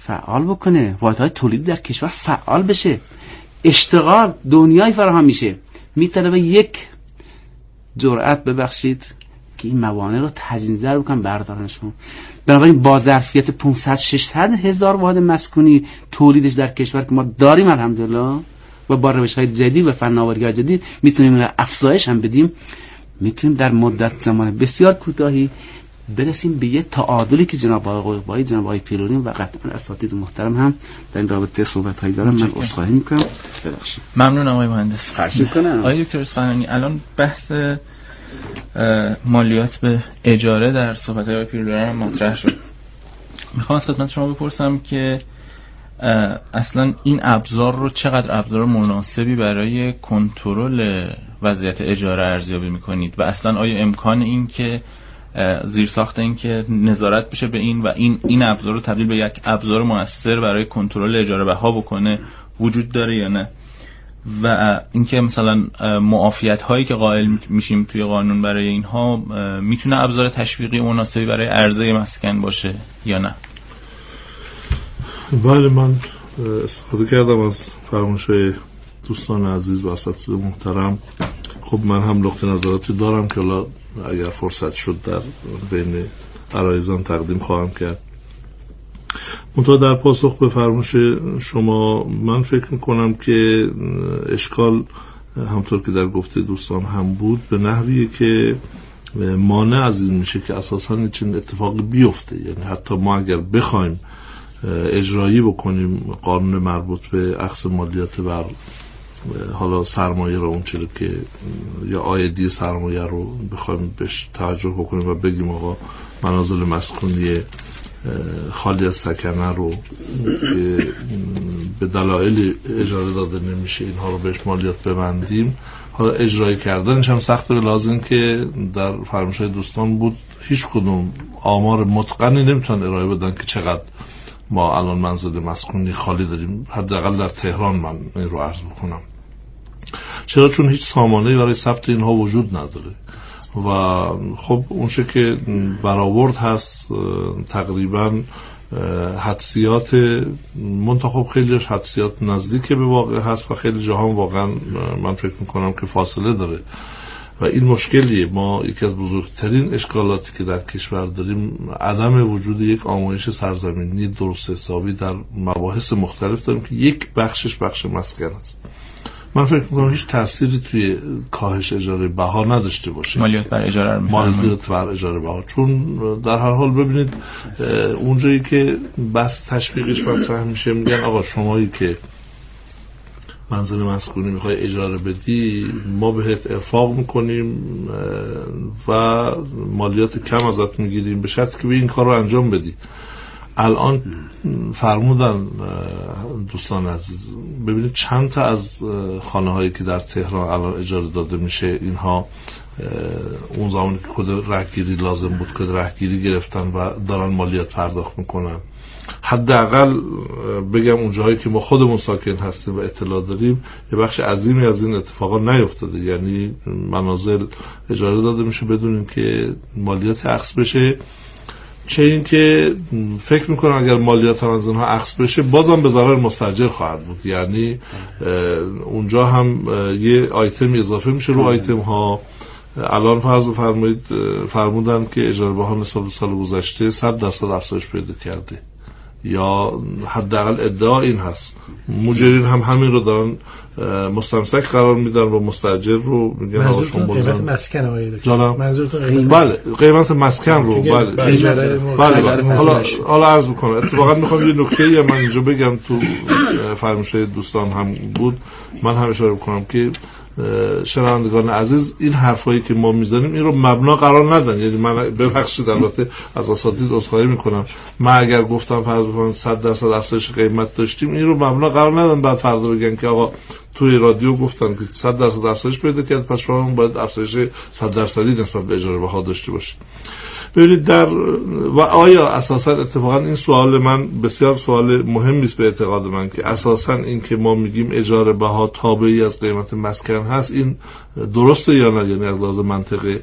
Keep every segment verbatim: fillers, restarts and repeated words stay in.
فعال بکنه، واحدهای تولیدی در کشور فعال بشه، اشتغال دنیای فراهم میشه. میطلبه یک جرأت ببخشید که این موانع رو تجزیه بکنن بردارنشون. بنابراین با ظرفیت پانصد ششصد هزار واحد مسکونی تولیدش در کشور که ما داریم الحمدلله و با روش‌های جدید و فناوری‌های جدید میتونیم افزایش هم بدیم، میتونیم در مدت زمان بسیار کوتاهی برسیم به یه تعادلی که جناب آقای قبایی، جناب آقای پیرونی و قطعا اساتید محترم هم در این رابطه صحبت‌هایی دارم. من عذرخواهی می‌کنم. ببخشید. ممنون آقای مهندس. خواهش می‌کنم. آقای دکتر اصفهانی، الان بحث مالیات به اجاره در صحبت‌های آقای پیرونی هم مطرح شد. میخوام از خدمت شما بپرسم که اصلا این ابزار رو چقدر ابزار مناسبی برای کنترل وضعیت اجاره ارزیابی میکنید و اصلا آیا امکان این که زیرساخت این که نظارت بشه به این و این این ابزار رو تبدیل به یک ابزار مؤثر برای کنترل اجاره بها بکنه وجود داره یا نه؟ و اینکه مثلا معافیت هایی که قائل میشیم توی قانون برای اینها میتونه ابزار تشویقی مناسبی برای عرضه مسکن باشه یا نه؟ بله، من استفاده کردم از فرمایش‌های دوستان عزیز و اساتید محترم. خب من هم نقطه نظراتی دارم که حالا اگر فرصت شد در بین عرایزان تقدیم خواهم کرد. منتها در پاسخ به فرمایش شما من فکر میکنم که اشکال همطور که در گفته دوستان هم بود به نحویه که مانع از این میشه که اساساً چنین اتفاقی بیفته. یعنی حتی ما اگر بخوایم اجرایی بکنیم قانون مربوط به اخذ مالیات بر حالا سرمایه رو، اون چیزی که یا عایدی سرمایه رو بخوایم بهش توجه بکنیم و بگیم آقا منازل مسکونی خالی از سکنه رو که به دلایل اجاره داده نمیشه اینها رو بهش مالیات ببندیم، حالا اجرایی کردنش هم سخته. به لازم که در فرمایش‌های دوستان بود هیچ کدوم آمار متقنی نمیتونن ارائه بدن که چقدر ما الان منزل مسکونی خالی داریم، حداقل در تهران من این رو عرض بکنم. چرا؟ چون هیچ سامانه‌ای برای ثبت اینها وجود نداره و خب اونچه که برآورد هست تقریبا حدسیات منتخب خیلیش حدسیات نزدیک به واقع هست و خیلی جاها واقعا من فکر میکنم که فاصله داره و این مشکلیه. ما یکی از بزرگترین اشکالاتی که در کشور داریم عدم وجود یک آمایش سرزمینی درست حسابی در مباحث مختلف داریم که یک بخشش بخش مسکن است. من فکر میکنم هیچ تأثیری توی کاهش اجاره بها نداشته باشه مالیات بر اجاره رو مالیات بر اجاره بها، چون در هر حال ببینید اونجایی که بس تشویقش مطرح میشه میگن آقا شمایی که منزل مسکونی میخوای اجاره بدی ما بهت ارفاق میکنیم و مالیات کم ازت میگیریم به شرطی که به این کار رو انجام بدی. الان فرمودن دوستان عزیز ببینید چند تا از خانه هایی که در تهران الان اجاره داده میشه اینها اون زمانی که کد رهگیری لازم بود کد رهگیری گرفتن و دارن مالیات پرداخت میکنن. حداقل بگم اون جاهایی که ما خودمون ساکن هستیم و اطلاع داریم یه بخش عظیمی از این اتفاقا نیفتاده، یعنی منازل اجاره داده میشه بدون اینکه مالیات اخذ بشه. چه این که فکر میکنم اگر مالیات هم از اونها اخذ بشه بازم به ضرر مستاجر خواهد بود، یعنی اونجا هم یه آیتم اضافه میشه رو آیتم ها. الان فرض بفرمایید فرمودن که اجاره بها نسبت به سال گذشته صد درصد افزایش پیدا کرده یا حداقل ادعا این هست. مجرین هم همین رو دارن مستمسک قرار میدن و مستاجر رو میگن آقا شما بازم قیمت مسکن آقای دکتر منظورتون قیمت بله قیمت مسکن رو بله اجاره بله حالا حالا عرض میکنم. اتفاقا میخوام یه نکته‌ای من اینجا بگم تو فرمایش‌های دوستان هم بود من هم اشاره بکنم که شنوندگان عزیز این حرفایی که ما میزنیم این رو مبنا قرار ندن. یعنی من ببخشید البته از اساتید عذرخواهی میکنم، من اگر گفتم فرض بکنم صد درصد افزایش قیمت داشتیم این رو مبنا قرار ندن بعد فردا بگن که آقا توی رادیو گفتن که صد درصد افزایش پیدا کرد پس شما باید افزایش صد درصدی نسبت به اجاره بها داشته باشید. ببینید در و آیا اساسا اتفاقا این سوال من بسیار سوال مهمی است به اعتقاد من که اساسا این که ما میگیم اجاره بها تابعی از قیمت مسکن هست این درسته یا نه؟ یعنی از لحاظ منطقی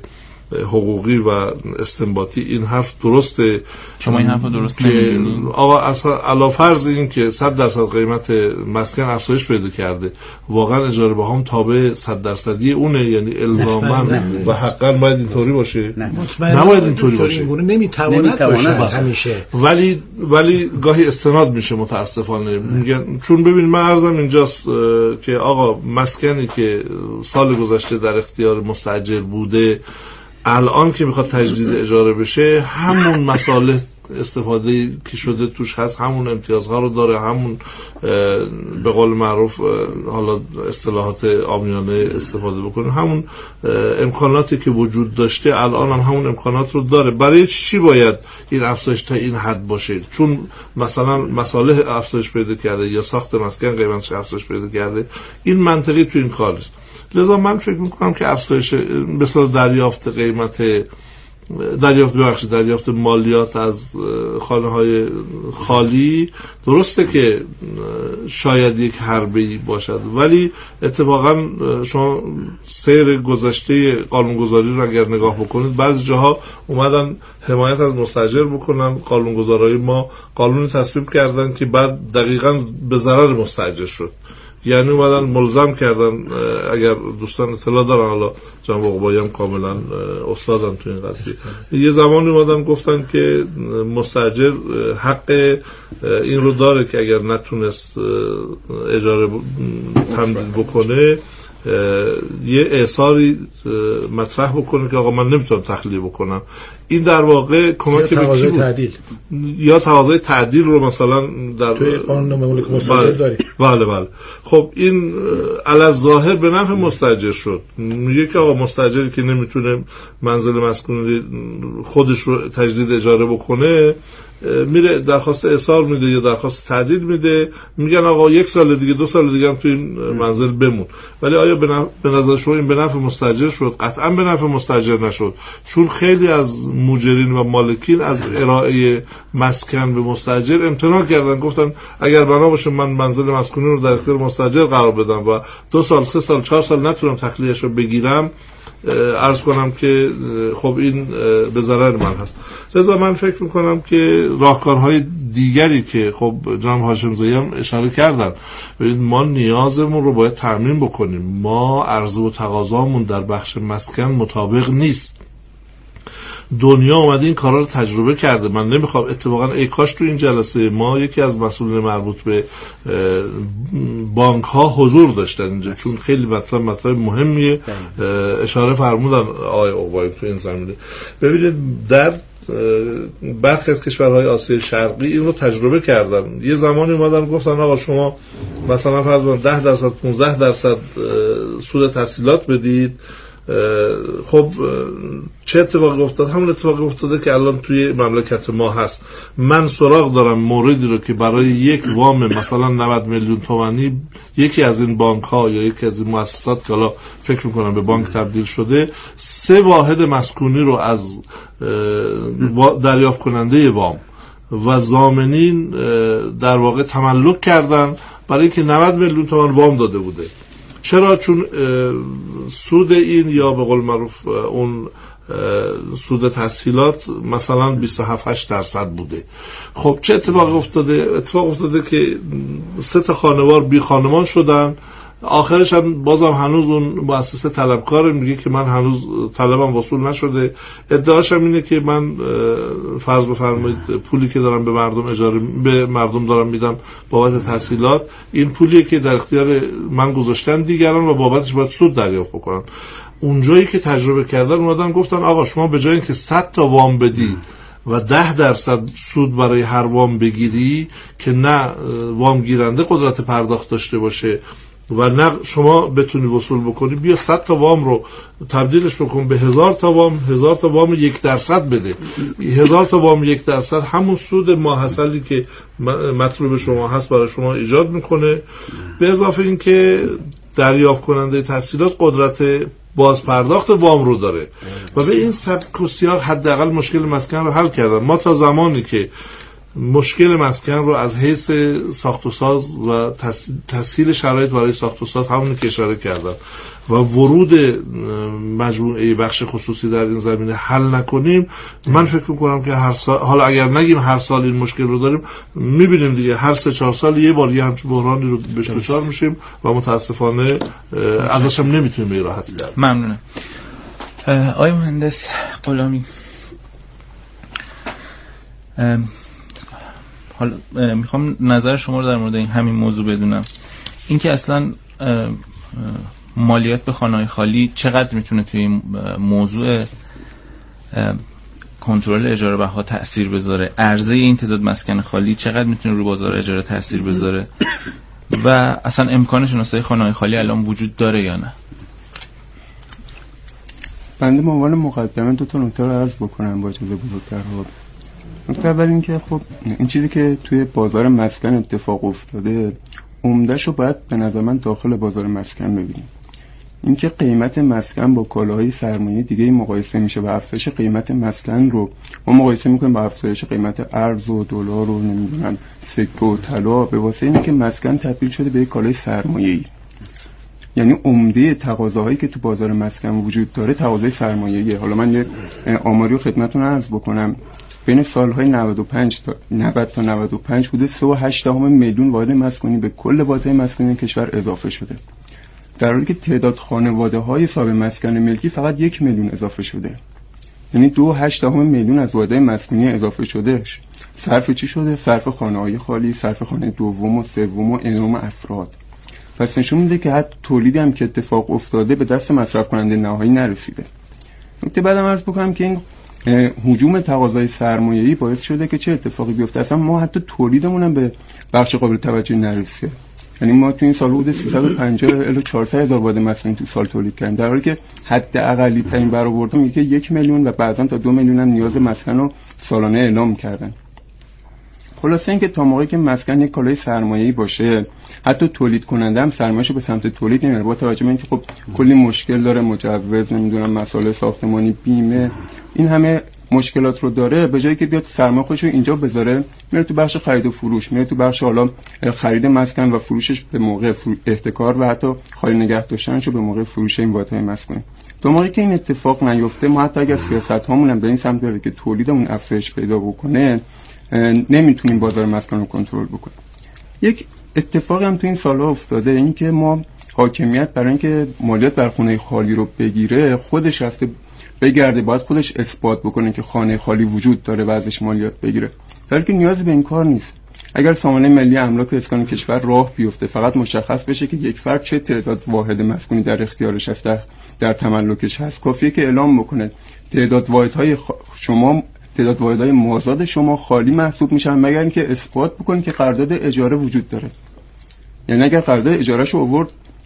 حقوقی و استنباطی این حرف درسته. شما این حرف درست نمی‌دونید؟ آقا اصلا علاوه فرض این که صد درصد قیمت مسکن افزایش پیدا کرده، واقعا اجاره بهام تابع صد درصدی اونه؟ یعنی الزاما و حقا باید اینطوری باشه؟ نباید اینطوری باشه. نمیتواند باشه همیشه. ولی ولی گاهی استناد میشه متاسفانه. میگن چون ببین من عرضم اینجاست که آقا مسکنی که سال گذشته در اختیار مستاجر بوده الان که میخواد تجدید اجاره بشه همون مصالح استفاده که شده توش هست، همون امتیازها رو داره، همون به قول معروف حالا اصطلاحات عامیانه استفاده بکنه، همون امکاناتی که وجود داشته الان هم همون امکانات رو داره. برای چی باید این افزایش تا این حد باشه؟ چون مثلا مصالح افزایش پیدا کرده یا ساخت مسکن قیمتش افزایش پیدا کرده، این منطقی تو این کار است. لذا من فکر میکنم که افزایش مثلا دریافت قیمت دریافت ببخشید دریافت مالیات از خانه های خالی درسته که شاید یک حربه‌ای باشد، ولی اتفاقا شما سیر گذشته قانونگذاری رو اگر نگاه بکنید بعضی جاها اومدن حمایت از مستاجر بکنن، قانونگذارای ما قانونی تصویب کردن که بعد دقیقاً به ضرر مستاجر شد. یعنی اومدن ملزم کردن، اگر دوستان اطلاع دارن، حالا جناب عقبایی هم کاملا استادن تو این قضیه، یه زمانی اومدن گفتن که مستاجر حق این رو داره که اگر نتونست اجاره تمدید بکنه یه اعصاری مطرح بکنه که آقا من نمیتونم تخلیه بکنم. این در واقع کمک به کی بود؟ یا تقاضای تعدیل رو مثلا در توی قانون مملکت مستاجر داری. بله بله. خب این علی ظاهر به نفع مستاجر شد. میگه که آقا مستاجری که نمیتونه منزل مسکونی خودش رو تجدید اجاره بکنه میره درخواست احصار میده یا درخواست تعدیل میده، میگن آقا یک سال دیگه دو سال دیگه هم تو این منزل بمون. ولی آیا به نظر شما این به نفع مستاجر شد؟ قطعا به نفع مستاجر نشد، چون خیلی از مجرین و مالکین از ارائه مسکن به مستاجر امتناع کردن، گفتن اگر بنا باشه من منزل مسکونی رو در اختیار مستاجر قرار بدم و دو سال سه سال چهار سال نتونم تخلیه‌اش رو بگیرم، عرض کنم که خب این به ضرر من هست. لذا من فکر میکنم که راهکارهای دیگری که خب جناب هاشمزایی هم اشاره کردن، ما نیازمون رو باید تامین بکنیم. ما عرضه و تقاضامون در بخش مسکن مطابق نیست. دنیا اومده این کارا رو تجربه کرده. من نمیخوام اتفاقا ای کاش تو این جلسه ما یکی از مسئولین مربوط به بانک ها حضور داشتن اینجا، چون خیلی مطلب مطلب مهمیه اشاره فرمودن آقای عقبایی تو این زمینه. ببینید در برخی از کشورهای آسیای شرقی این رو تجربه کردن. یه زمانی اومدن گفتن آقا شما مثلا فرض کنید ده درصد پانزده درصد سود تسهیلات بدید. خب چه اتفاقی افتاد؟ همون اتفاقی افتاده که الان توی مملکت ما هست. من سراغ دارم موردی رو که برای یک وام مثلا نود میلیون تومانی یکی از این بانک ها یا یکی از این مؤسسات که حالا فکر میکنم به بانک تبدیل شده سه واحد مسکونی رو از دریافت کننده وام و ضامنین در واقع تملک کردن برای که نود میلیون تومان وام داده بوده. چرا؟ چون سود این یا به قول معروف اون سود تسهیلات مثلا بیست و هفت هشت درصد بوده. خب چه اتفاق افتاده؟ اتفاق افتاده که سه تا خانوار بی خانمان شدن. آخرش هم بازم هنوز اون مؤسسه طلبکار میگه که من هنوز طلبم وصول نشده. ادعاش هم اینه که من فرض بفرمایید پولی که دارم به مردم اجاره به مردم دارم میدم بابت تسهیلات، این پولیه که در اختیار من گذاشتن دیگران و بابتش باید سود دریافت بکنن. اونجایی که تجربه کردن اومدن گفتن آقا شما به جای اینکه صد تا وام بدی و ده درصد سود برای هر وام بگیری که نه وام گیرنده قدرت پرداخت داشته باشه و نه شما بتونی وصول بکنی، بیا صد تا وام رو تبدیلش بکن به هزار تا وام، هزار تا وام یک درصد بده. هزار تا وام یک درصد همون سود ماحصلی که مطلوب شما هست برای شما ایجاد میکنه. به اضافه این که دریافت کننده تسهیلات قدرت باز پرداخت وام رو داره و به این سبک و سیاق حداقل مشکل مسکن رو حل کردن. ما تا زمانی که مشکل مسکن رو از حیث ساخت و ساز و تسهیل شرایط برای ساخت و ساز همونی که اشاره کردم و ورود مجموعه بخش خصوصی در این زمینه حل نکنیم، من فکر میکنم که هر سال، حالا اگر نگیم هر سال این مشکل رو داریم، میبینیم دیگه هر سه چهار سال یه بار یه همچین بحرانی رو بهش دچار میشیم و متاسفانه ازش هم نمیتونیم به راحتی در. ممنونم. آقای مهندس غلامی، حالا میخوام نظر شما رو در مورد این همین موضوع بدونم. اینکه اصلا مالیات به خانه‌های خالی چقدر میتونه توی این موضوع کنترل اجاره بها تأثیر بذاره، عرضه این تعداد مسکن خالی چقدر میتونه رو بازار اجاره تأثیر بذاره و اصلا امکان شناسایی خانه‌های خالی الان وجود داره یا نه؟ بنده به عنوان مقدمه دو تا نکته رو عرض بکنم با اجازه بزرگترها. نکته اول این که خب این چیزی که توی بازار مسکن اتفاق افتاده عمده‌ش رو باید به نظر من داخل بازار مسکن ببینیم. اینکه قیمت مسکن با کالاهای سرمایه دیگه مقایسه میشه و افزایش قیمت مسکن رو ما مقایسه میکنیم با افزایش قیمت ارز و دلار و نمیدونم سکه و طلا به واسه اینه که مسکن تبدیل شده به یک کالای سرمایه‌ای. یعنی عمده تقاضاهایی که تو بازار مسکن وجود داره تقاضای سرمایه‌ایه. حالا من یه آماری رو خدمتتون عرض بکنم. بین سالهای نود و پنج تا نود تا نود و پنج حدود سه و هشت دهم میلیون واحد مسکونی به کل واحدهای مسکونی کشور اضافه شده، در حالی که تعداد خانواده‌های صاحب مسکن ملکی فقط یک میلیون اضافه شده. یعنی دو و هشت دهم میلیون از واحدهای مسکونی اضافه شده. صرف چی شده؟ صرف خانه‌های خالی، صرف خانه دوم و سوم و انام افراد. پس نشون میده که حتی تولیدی هم که اتفاق افتاده به دست مصرف کننده نهایی نرسیده. نکته بعدم عرض بکنم که این هجوم تقاضای سرمایه‌ای باعث شده که چه اتفاقی بیفته. اصلا ما حتی تولیدمون هم به بخش قابل توجهی نرسیده. یعنی ما تو این سال حدود سیصد و پنجاه الی چهارصد هزار واحد مسکونی تو سال تولید کردیم، در حالی که حد اقلی ترین برآورده میگه یک میلیون و بعضا تا دو میلیون هم نیاز مسکن رو سالانه اعلام کردن. خلاصه اینکه تا موقعی که مسکن یک کالای سرمایه‌ای باشه، حتی تولید کننده هم سرمایه‌شو به سمت تولید نمیاره، با توجه به اینکه خب کلی مشکل داره، مجوز، نمیدونم مسائل ساختمانی، بیمه، این همه مشکلات رو داره. به جایی که بیاد سرمایه خودش رو اینجا بذاره، میره تو بخش خرید و فروش، میره تو بخش حالا خرید مسکن و فروشش به موقع، احتکار و حتی خالی نگه داشتنش رو به موقع فروش این واحدهای مسکونی. تا موقعی که این اتفاق نیفته، ما حتی اگر سیاست‌هامون هم به این سمت بره که تولیدمون افزایش پیدا بکنه، نمیتونیم بازار مسکن رو کنترل بکنیم. یک اتفاقی هم تو این سال‌ها افتاده، این که ما حاکمیت برای اینکه مالیات بر خونه خالی رو بگیره، خودش رفته بگرده، باید خودش اثبات بکنه که خانه خالی وجود داره و ازش مالیات بگیره، در حالی که نیازی به این کار نیست. اگر سامانه ملی املاک و اسکان کشور راه بیفته، فقط مشخص بشه که یک فرد چه تعداد واحد مسکونی در اختیارش هست، در, در تملکش هست، کافیه که اعلام بکنه تعداد واحدهای خ... شما تعداد واحدهای مازاد شما خالی محسوب میشن، مگر اینکه اثبات بکنه که قرارداد اجاره وجود داره. یعنی اگر قرارداد اجارهشو آورد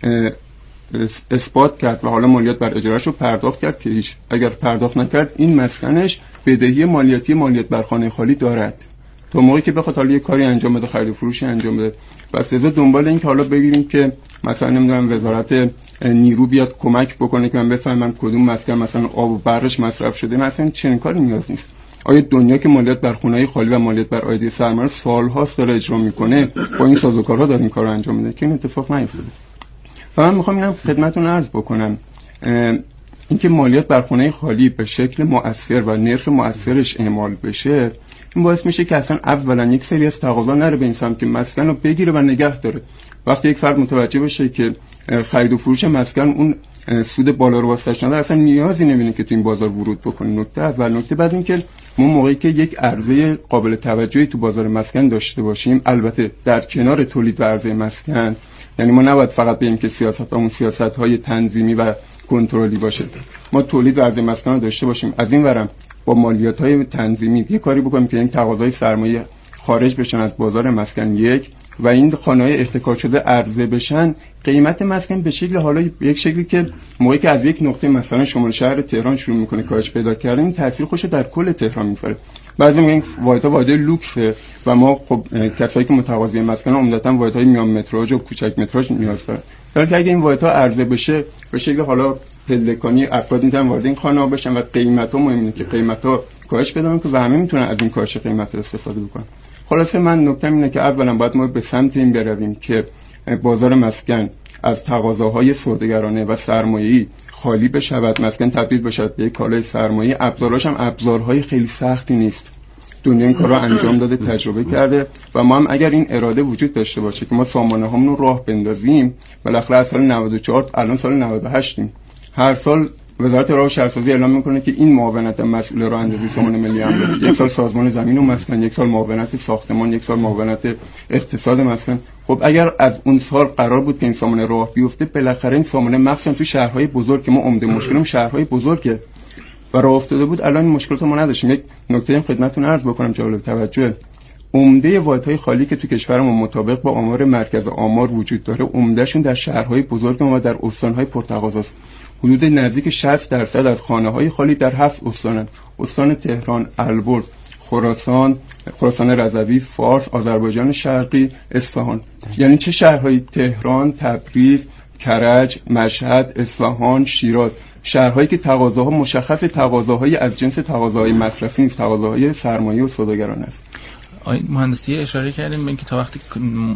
اثبات کرد و حالا مالیات بر اجارهشو پرداخت کرد که هیچ، اگر پرداخت نکرد این مسکنش بدهی مالیاتی مالیات بر خانه خالی دارد. تا موقعی که بخواد حالا یه کاری انجام بده، خرید و فروشی انجام بده، بس لذا دنبال این که حالا بگیریم که مثلا نمیدونم وزارت نیرو بیاد کمک بکنه که من بفهمم کدوم مسکن مثلا آب و برقش مصرف شده، مثلا چنین کاری نیاز نیست. آیا دنیا که مالیات بر خونه‌های خالی و مالیات بر عایدی سرمایه سال‌هاست داره اجرا میکنه، با این سازوکارها داره این کارو انجام میده که این اتفاق نیفتاده. و من میخوام اینم خدمتتون عرض بکنم، اینکه مالیات بر خونه خالی به شکل مؤثر و نرخ مؤثرش اعمال بشه، این باعث میشه که اصلا اولا یک سری از تقاضا نره به این سمت که مسکن رو بگیره و نگه داره. وقتی یک فرد متوجه بشه که خرید و فروش مسکن اون سود بالا رو واسش نداره، اصلا نیازی نمیبینه که تو این بازار ورود بکنه. نکته اول. نکته بعد این که ما موقعی که یک عرضه قابل توجهی تو بازار مسکن داشته باشیم، البته در کنار تولید و عرضه مسکن، یعنی ما نباید فقط بگیم که سیاستامون سیاست‌های تنظیمی و کنترلی باشه، ما تولید و عرضه مسکن رو داشته باشیم، از این ورم با مالیات‌های تنظیمی یه کاری بکنیم که این تقاضای سرمایه خارج بشن از بازار مسکن، یک و این خانه‌های احتکار شده عرضه بشن، قیمت مسکن به شکل حالا یک شکلی که موقعی که از یک نقطه مثلا شمال شهر تهران شروع میکنه کاهش پیدا کردن، این تاثیر خوشو در کل تهران میذاره. بعضی میگن واحدها واحدهای لوکسه و ما خب کسایی که متقاضی مسکن عمدتاً واحدهای میان متراژ و کوچک متراژ نیاز دارن. در حالی که اگه این واحدها عرضه بشه به شکل حالا پلکانی، افراد میتونن وارد این خانه‌ها بشن و قیمت‌ها مهمه که قیمت‌ها کاهش پیدا کنه و همه میتونن از این کاهش قیمت استفاده بکنن. خلاصه من نکتم اینه که اولا باید ما به سمت این برویم که بازار مسکن از تقاضاهای سوداگرانه و سرمایه‌ای خالی بشود، مسکن تبدیل بشود به یک کالای سرمایه‌ای. ابزاراش هم ابزارهای خیلی سختی نیست، دنیا این کار رو انجام داده، تجربه کرده و ما هم اگر این اراده وجود داشته باشه که ما سامانه هامون رو راه بندازیم، بالاخره از سال نود و چهار الان سال نود و هشت یم، هر سال وزارت راه و شهرسازی اعلام میکنه که این معاونت مسئول راه اندازی سامانه ملی املاک، یک سال سازمان زمین و مسکن، یک سال معاونت ساختمان، یک سال معاونت اقتصاد مسکن. خب اگر از اون سال قرار بود که این سامانه راه بیفته، بالاخره این سامانه مخصوصا تو شهرهای بزرگ که ما عمده مشکلم شهرهای بزرگه و راه افتاده بود، الان این مشکلات ما نداشتیم. یک نکته خدمتتون عرض بکنم جالب توجه، عمده واحدهای خالی که تو کشورمون مطابق با آمار مرکز آمار وجود داره، عمدهشون در شهرهای بزرگ ما در استانهای پرتقاضاست. حدود نزدیک شصت درصد از خانه‌های خالی در هفت استانن: استان تهران، البرز، خراسان، خراسان رضوی، فارس، آذربایجان شرقی، اصفهان. یعنی چه شهرهای؟ تهران، تبریز، کرج، مشهد، اصفهان، شیراز، شهرهایی که تقاضاها مشخص تقاضاهای از جنس تقاضاهای مصرفی نیست، تقاضاهای سرمایه و سوداگرانه است. آقای مهندسی اشاره کردیم به اینکه تا وقتی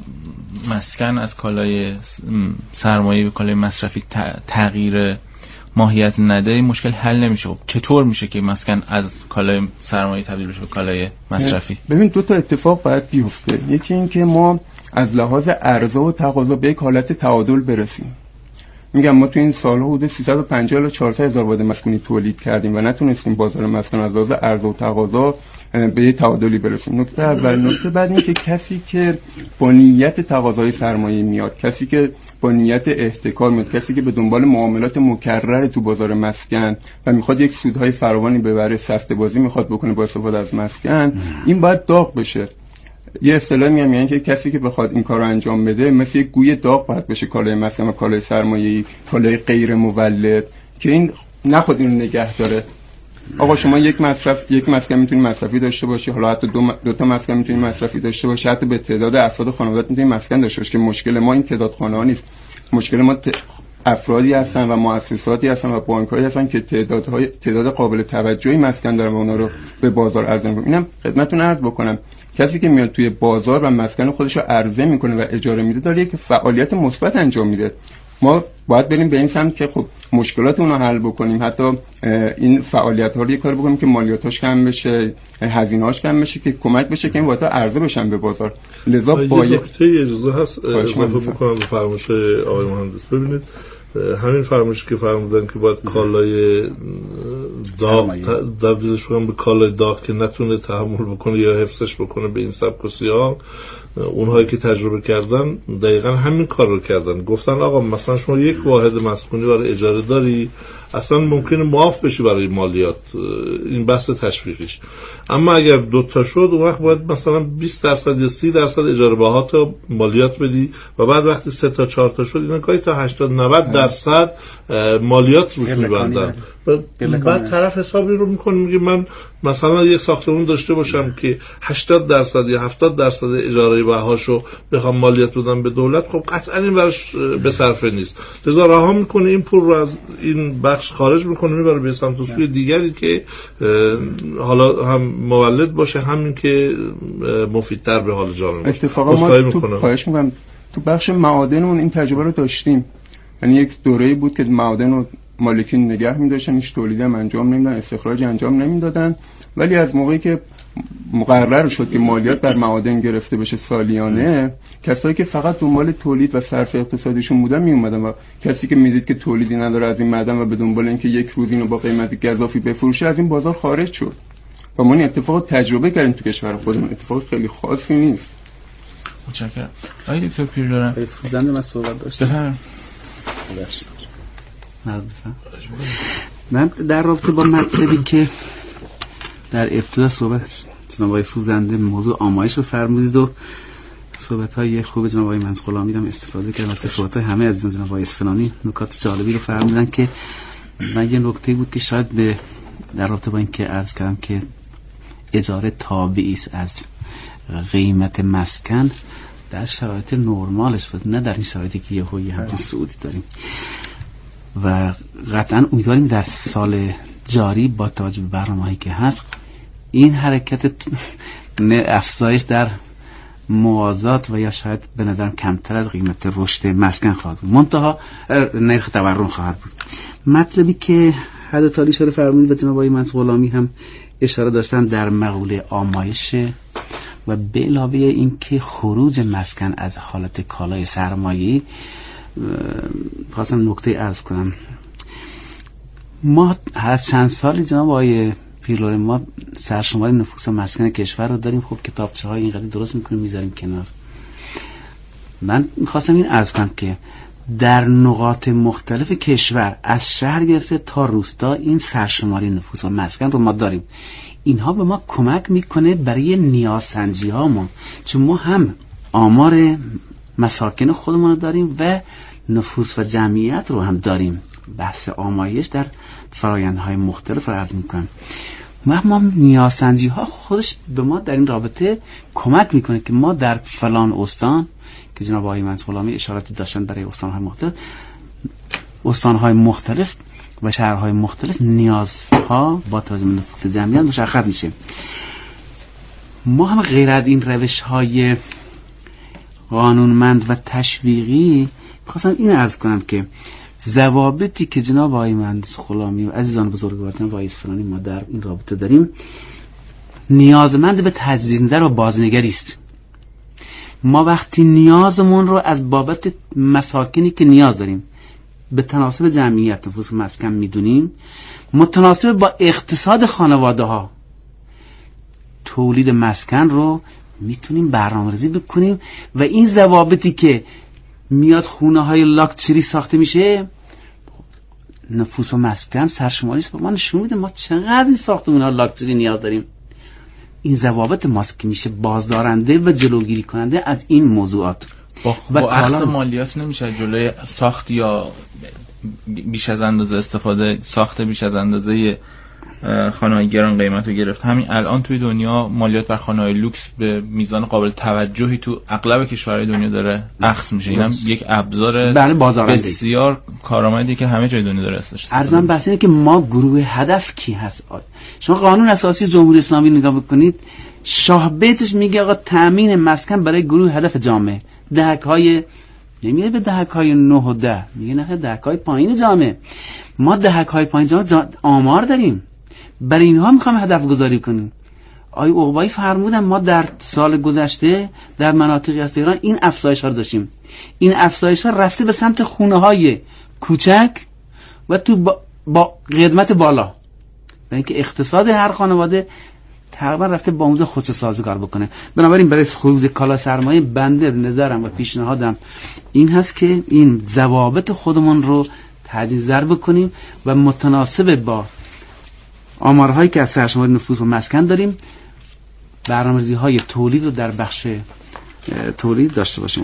مسکن از کالای سرمایه به کالای مصرفی تغییر ماهیت نده، مشکل حل نمیشه. چطور میشه که مسکن از کالای سرمایه تبدیل بشه به کالای مصرفی؟ ببین دو تا اتفاق باید بیفته. یکی این که ما از لحاظ عرضه و تقاضا به یک حالت تعادل برسیم. میگم ما تو این سال‌ها حدود سیصد و پنجاه الی چهارصد هزار واحد مسکونی تولید کردیم و نتونستیم بازار مسکن از لحاظ عرضه و تقاضا به یک تعادلی برسیم. نکته اول. نکته بعد این که کسی که با نیت تقاضای سرمایه میاد، کسی که با نیت احتکار میاد، کسی که به دنبال معاملات مکرر تو بازار مسکن و میخواد یک سودهای فراوانی ببره، سفته بازی میخواد بکنه با استفاده از مسکن، این باید داغ بشه. یه اصطلاح میگم یعنی که کسی که بخواد این کارو انجام بده مثل یک گوی داغ باید بشه کالای مسکن و کالای سرمایه‌ای، کالای غیر مولد، که این نخواد اینو نگه داره. آقا شما یک مصرف یک مسکن میتونی مصرفی داشته باشی، حالا حتی دو, م... دو تا مسکن میتونی مصرفی داشته باشی، حتی به تعداد افراد خانواده‌ات میتونی مسکن داشته باشی، که مشکل ما این تعداد خانه‌ها نیست. مشکل ما ت... افرادی هستن و مؤسساتی هستن و بانک‌هایی هستن که تعدادهای تعداد قابل توجهی مسکن دارن و اونا رو به بازار عرضه می‌کنن. اینم خدمتتون عرض بکنم، کسی که میاد توی بازار و مسکن خودش رو عرضه میکنه و اجاره میده داره یک فعالیت مثبت انجام میده. ما باید بریم به این سمت که خب مشکلات اون رو حل بکنیم، حتی این فعالیت ها رو یک کار بکنیم که مالیاتش کم بشه، هزینه‌اش کم بشه، که کمک بشه که این واحدها عرضه بشن به بازار. لذا باید نکته اجازه هست اضافه بکنم به فرمایش آقای مهندس. ببینید همین فرمایشی که فرمودن که باید کالای داغ تبدیلش بکنن به کالای داغ که نتونه تحمل بکنه یا حفظش بکنه به این سبک و سیاق، اونهایی که تجربه کردن دقیقا همین کار رو کردن. گفتن آقا مثلا شما یک واحد مسکونی برای اجاره داری، اصلا ممکنه معاف بشی برای مالیات، این بحث تشویقیش. اما اگر دو تا شد اون وقت باید مثلا بیست درصد یا سی درصد اجاره بها تا مالیات بدی و بعد وقتی سه تا چهار تا شد اینا گاهی تا هشتاد نود درصد مالیات روش می‌بندن. بعد طرف حسابی رو میکنه میگه من مثلا یک ساختمون داشته باشم که هشتاد درصد یا هفتاد درصد اجاره بهاشو بخوام مالیات بدم به دولت، خب قطعا این براش به صرفه نیست. لذا رها میکنه این پول رو از این بخش خارج میکنه میبره به سمت سوی دیگری که حالا هم مولد باشه، همین که مفیدتر به حال جامعه باشه. اتفاقا ما تو خواهش میکنم تو بخش معادنمون این تجربه رو داشتیم. یعنی یک دوره‌ای بود که معادن رو مالکین نگه می‌داشتن، هیچ تولیدی هم انجام نمیدادن، استخراج انجام نمیدادن، ولی از موقعی که مقرر شد که مالیات بر معادن گرفته بشه سالیانه، کسایی که فقط دنبال تولید و صرف اقتصادیشون بودن می اومدن و کسی که میدید که تولیدی نداره از این معدن و به دنبال اینکه یک روز اینو با قیمت گزافی بفروشه از این بازار خارج شد. و ما این اتفاق تجربه کردیم تو کشور خودمون. اتفاق خیلی خاصی نیست. متشکرم. آقای دکتر پیرلران زنده من صحبت داشتم. من در رابطه با مطلبی که در ابتدا صحبت جناب آقای فروزنده موضوع آمایش رو فرمودید و صحبت‌های خوب جناب آقای منصورغلامی رو استفاده کردم، البته صحبت‌های همه از جناب آقای اصفهانی نکات جالبی رو فرمودن که من یه نکته بود که شاید به در رابطه با این که عرض کردم که اجاره تابعی است از قیمت مسکن در شرایط نرمالش و نه در این شرایطی که یهویی همچین صعودی داریم و قطعا امیدواریم در سال جاری با توجه به برنامه‌ای که هست این حرکت افزایش در موازات و یا شاید به نظرم کمتر از قیمت رشد مسکن خواهد بود، منتها نرخ تورم خواهد بود. مطلبی که حضرت علی اشاره فرمودید و جناب آقای منصور غلامی هم اشاره داشتن در مقوله آمایش و به علاوه این که خروج مسکن از حالت کالای سرمایه‌ای، خواستم نکته عرض کنم. ما هر چند سالی جناب آقای پیرلور ما سرشماری نفوس و مسکن کشور رو داریم، خب کتابچه های اینقدر درست میکنیم میذاریم کنار. من میخواستم این عرض کنم که در نقاط مختلف کشور از شهر گرفته تا روستا این سرشماری نفوس و مسکن رو ما داریم. اینها به ما کمک میکنه برای نیازسنجی هامون، چون ما هم آمار مساکن خودمون رو داریم و نفوس و جمعیت رو هم داریم. بحث آمایش در فرایندهای مختلف رو عرض میکنم. ما ما نیازسنجی ها خودش به ما در این رابطه کمک میکنه که ما در فلان استان که جناب آقای منصور غلامی اشاراتی داشتن برای استانهای مختلف استانهای مختلف و شهرهای مختلف نیازها با توجه به نفوس جمعیت مشخص میشه. ما هم غیر از این روش های قانونمند و تشویقی خواستم این عرض کنم که ضوابطی که جناب آقای مهندس غلامی و عزیزان بزرگوار جناب آقای اصفهانی ما در این رابطه داریم نیازمند به تجزیه نظر و بازنگری است. ما وقتی نیازمون رو از بابت مساکنی که نیاز داریم به تناسب جمعیت نفوس و مسکن میدونیم، متناسب با اقتصاد خانواده ها تولید مسکن رو میتونیم برنامه‌ریزی بکنیم و این ضوابطی که میاد خونه های لاکچری ساخته میشه نفوس و مسکن سرشماری است، به ما نشون میده ما چقدر این ساختمون ها لاکچری نیاز داریم. این ضوابط ماست که میشه بازدارنده و جلوگیری کننده از این موضوعات. با, با اخذ مالیات نمیشه جلوی ساخت یا بیش از اندازه استفاده ساخت بیش از اندازه خانه‌های گران قیمت رو گرفت. همین الان توی دنیا مالیات بر خانه‌های لوکس به میزان قابل توجهی تو اغلب کشورهای دنیا داره اخذ میشه. اینم یک ابزار بسیار کارآمدی که همه جای دنیا داره استفاده. ارزم بس اینه که ما گروه هدف کی هست؟ شما قانون اساسی جمهوری اسلامی نگاه بکنید، شاه بیتش میگه آقا تامین مسکن برای گروه هدف جامعه. دهک‌های نمیره به دهک‌های نه و ده، میگه نه دهک‌های پایین جامعه. ما دهک‌های پایین جامعه جا... آمار داریم، برای اینها میخوام هدف گذاری کنیم. آقای عقبایی فرمودن ما در سال گذشته در مناطقی از ایران این افزایش ها رو داشتیم. این افزایش ها رفته به سمت خونه های کوچک و تو با, با قدمت بالا، برای اینکه اقتصاد هر خانواده تقریبا رفته با اونجا خودش سازگار بکنه. بنابراین برای خروج کالا سرمایه بنده نظرم و پیشنهادم این هست که این ضوابط خودمون رو تجزیه بکنیم و متناسب با آمارهایی که از سرشماری نفوس و مسکن داریم برنامه‌ریزی های تولید رو در بخش تولید داشته باشیم.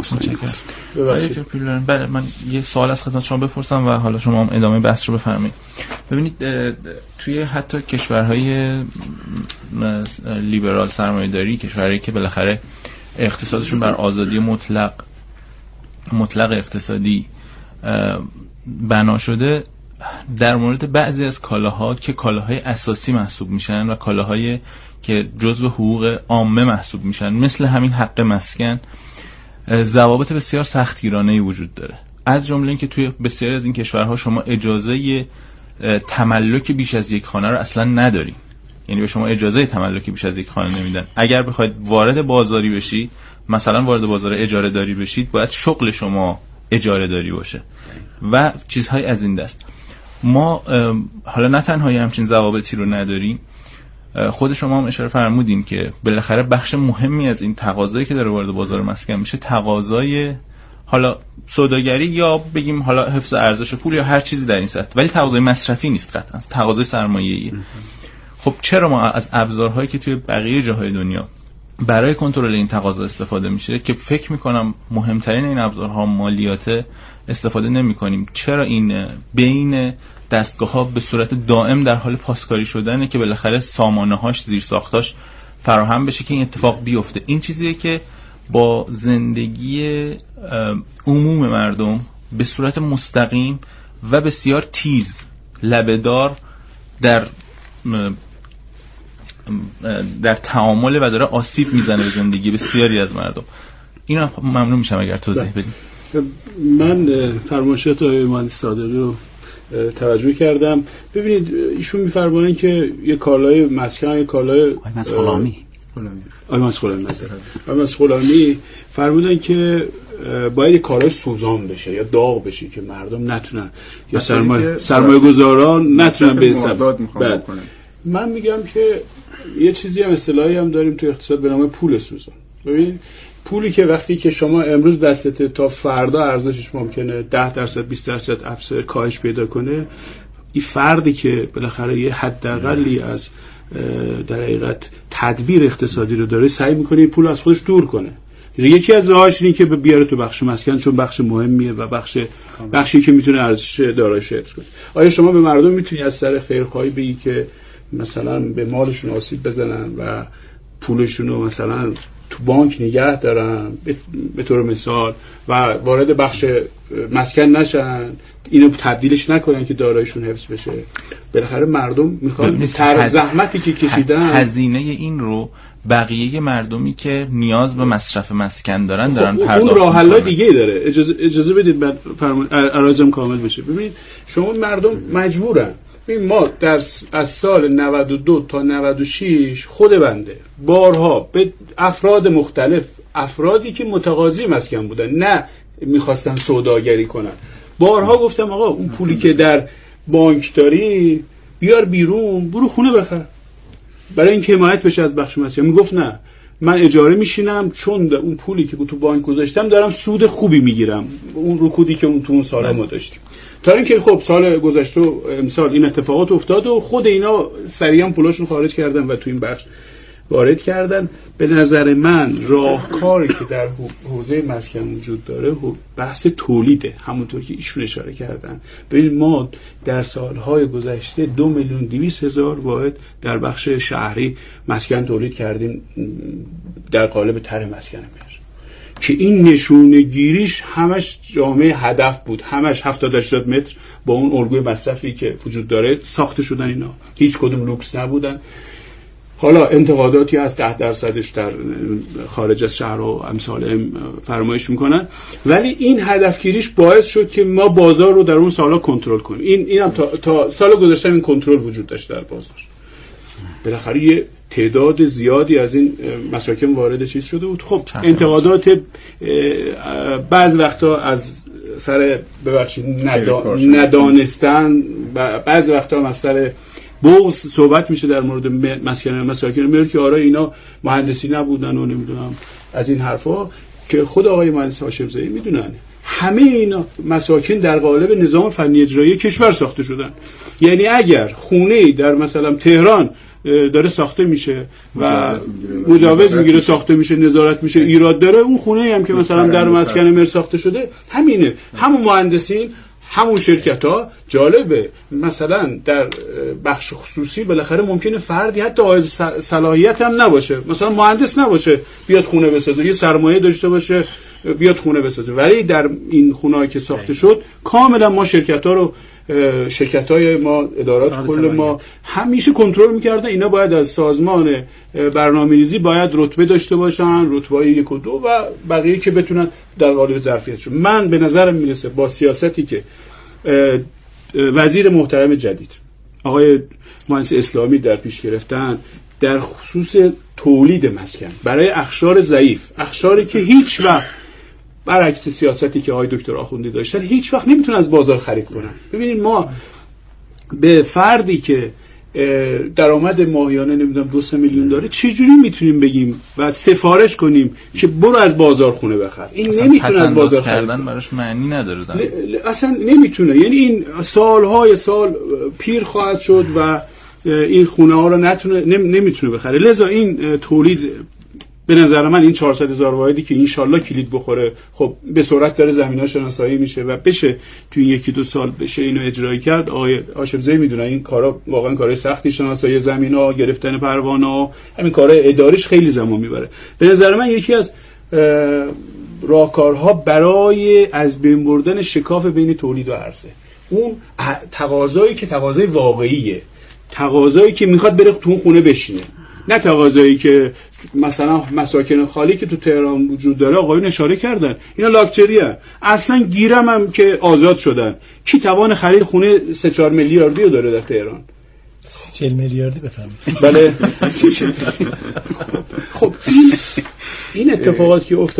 بله، من یه سوال از خدمت شما بپرسم و حالا شما هم ادامه بحث رو بفرمایید. ببینید توی حتی کشورهای لیبرال سرمایه‌داری، کشورهایی که بالاخره اقتصادشون بر آزادی مطلق مطلق اقتصادی بنا شده، در مورد بعضی از کالاها که کالاهای اساسی محسوب میشن و کالاهای که جزو حقوق عامه محسوب میشن مثل همین حق مسکن ضوابط بسیار سختگیرانه‌ای وجود داره. از جمله اینکه توی بسیاری از این کشورها شما اجازه تملک بیش از یک خانه رو اصلا ندارین، یعنی به شما اجازه تملک بیش از یک خانه نمیدن. اگر بخواید وارد بازاری بشید، مثلا وارد بازار اجاره داری بشید، باید شغل شما اجاره داری باشه و چیزهای از این دست. ما حالا نه تنها همچین ضوابطی رو نداریم، خود شما هم اشاره فرمودین که بالاخره بخش مهمی از این تقاضایی که داره وارد بازار مسکن میشه تقاضای حالا سوداگری یا بگیم حالا حفظ ارزش پول یا هر چیزی در این سطح، ولی تقاضای مصرفی نیست، قطعا تقاضای سرمایه‌ایه. خب چرا ما از ابزارهایی که توی بقیه جاهای دنیا برای کنترل این تقاضا استفاده میشه که فکر میکنم مهمترین این ابزارها مالیات استفاده نمی‌کنیم؟ چرا این بین دستگاه‌ها به صورت دائم در حال پاسکاری شدنه که بالاخره سامانه‌هاش، زیرساختاش فراهم بشه که این اتفاق بیفته؟ این چیزیه که با زندگی عموم مردم به صورت مستقیم و بسیار تیز لبه‌دار در در تعامل و داره آسیب میزنه به زندگی بسیاری از مردم. اینا ممنون میشم اگر توضیح بدید. من فرمایشات آقای مهندس صادقی رو توجه کردم. ببینید ایشون میفرمایند که یه کالای مسکن، یه کالای آقای مسخلامی آقای مسخلامی آقای مسخلامی فرمودن که باید یه کالای سوزان بشه یا داغ بشه که مردم نتونن یا سرمایه سرمایه گذاران نتونن به حساب. من میگم که یه چیزی هم اصطلاحی هم داریم تو اقتصاد به نام پول سوزان. ببین پولی که وقتی که شما امروز دستته تا فردا ارزشش ممکنه ده درصد بیست درصد افزایش کاهش پیدا کنه، این فردی که بالاخره یه حداقلی از در حقیقت تدبیر اقتصادی رو داره سعی میکنه این پول از خودش دور کنه. یکی از راهاش اینه که بیاره تو بخش مسکن، چون بخش مهمیه و بخش بخشی که میتونه ارزش داراییش حفظ کنه. آیا شما به مردم میتونی از سر خیرخواهی بگی که مثلا به مالشون آسیب بزنن و پولشون رو مثلا تو بانک نگه دارن به طور مثال و وارد بخش مسکن نشن، اینو تبدیلش نکنن که داراییشون حفظ بشه؟ بالاخره مردم میخوان سر زحمتی که کشیدن هزینه این رو بقیه مردمی که نیاز به مصرف مسکن دارن دارن خب پرداخت اون راه حل‌های میکنن. دیگه داره. اجازه اجازه بدید من فرمان عرضم کامل بشه. ببینید شما مردم مجبورن. ببین ما در از سال نود و دو تا نود و شش خود بنده بارها به افراد مختلف، افرادی که متقاضی مسکن بودن نه میخواستن سوداگری کنن، بارها گفتم آقا اون پولی که در بانک داری بیار بیرون، برو خونه بخر برای اینکه حمایت بشه از بخش مسکن. میگفت نه من اجاره میشینم چون اون پولی که تو بانک گذاشتم دارم سود خوبی میگیرم، اون رکودی که اون تو اون سال ما داشتیم. تا اینکه خب سال گذشته و امسال این اتفاقات افتاد و خود اینا سریعا پولاشون خارج کردن و تو این بخش وارد کردن. به نظر من راهکاری که در حوزه مسکن وجود داره بحث تولیده، همونطور که ایشون اشاره کردن. ببین ما در سالهای گذشته دو میلیون دویست هزار واحد در بخش شهری مسکن تولید کردیم در قالب طرح مسکن مهر که این نشونه گیریش همش جامعه هدف بود، همش هفتاد هشتاد متر با اون الگوی مصرفی که وجود داره ساخته شدن. اینا هیچ کدوم لوکس نبودن. حالا انتقاداتی از ده درصدش در خارج از شهر و امثال فرمایش میکنن، ولی این هدفگیریش باعث شد که ما بازار رو در اون سالا کنترل کنیم. این اینم تا, تا سال گذشته این کنترل وجود داشت در بازار. بالاخره یه تعداد زیادی از این مساکن وارد چیز شده بود. خب انتقادات بعض وقتا از سر ببخشید ندا... ندانستن و بعض وقتا هم از سر بغض صحبت میشه در مورد مسکن مساکن ملک که آره اینا مهندسی نبودن و نمیدونم از این حرفا که خود آقای مهندس هاشمزایی میدونن. همه اینا مساکن در قالب نظام فنی اجرایی کشور ساخته شدن. یعنی اگر خونه‌ای در مثلا تهران داره ساخته میشه و مجوز میگیره ساخته میشه، نظارت میشه، ایراد داره، اون خونه‌ای هم که مثلا در مسکن مر ساخته شده همینه، همون مهندسین، همون شرکت‌ها. جالبه مثلا در بخش خصوصی بالاخره ممکنه فردی حتی حائز صلاحیت هم نباشه، مثلا مهندس نباشه، بیاد خونه بسازه، یه سرمایه داشته باشه بیاد خونه بسازه، ولی در این خونه‌ای که ساخته شد کاملا ما شرکت‌ها رو شرکت‌های ما، ادارات کل ما همیشه کنترل می‌کردن. اینا باید از سازمان برنامه‌ریزی باید رتبه داشته باشن، رتبه یک و دو و بقیه که بتونن در قالب ظرفیتشون. من به نظرم میرسه با سیاستی که وزیر محترم جدید آقای مهندس اسلامی در پیش گرفتن در خصوص تولید مسکن برای اقشار ضعیف، اقشاری که هیچ وقت برعکس سیاستی که آقای دکتر آخوندی داشتن هیچ وقت نمیتونن از بازار خرید کنن. ببینید ما به فردی که درآمد ماهیانه نمیدونم دو سه میلیون داره چجوری میتونیم بگیم و سفارش کنیم که برو از بازار خونه بخر؟ این نمیتونه از بازار خریدن براش معنی نداره. اصلا نمیتونه. یعنی این سالهای سال پیر خواهد شد و این خونه ها رو نتونه نمیتونه بخره. لذا این تولید به نظر من این چهارصد هزار واحدی که انشالله کلید بخوره، خب به سرعت داره زمین‌ها شناسایی میشه و بشه توی یکی دو سال بشه اینو اجرایی کرد. آقای هاشمزایی میدونن این کارا واقعا کارهای سختی، شناسایی زمین‌ها، گرفتن پروانه، همین کارهای اداریش خیلی زمان میبره. به نظر من یکی از راهکارها برای از بین بردن شکاف بین تولید و عرضه، اون تقاضایی که تقاضای واقعیه، تقاضایی که میخواد بره تو اون خونه بشینه، نه تقاضایی که مثلا مساکن خالی که تو تهران وجود داره آقایون اشاره کردن، اینا لاکچری هستن. اصلا گیرم هم که آزاد شدن، کی توان خرید خونه سه چهار میلیاردی رو داره در تهران؟ چهل میلیاردی بفهمید. بله. خب این این اتفاقات که افتاد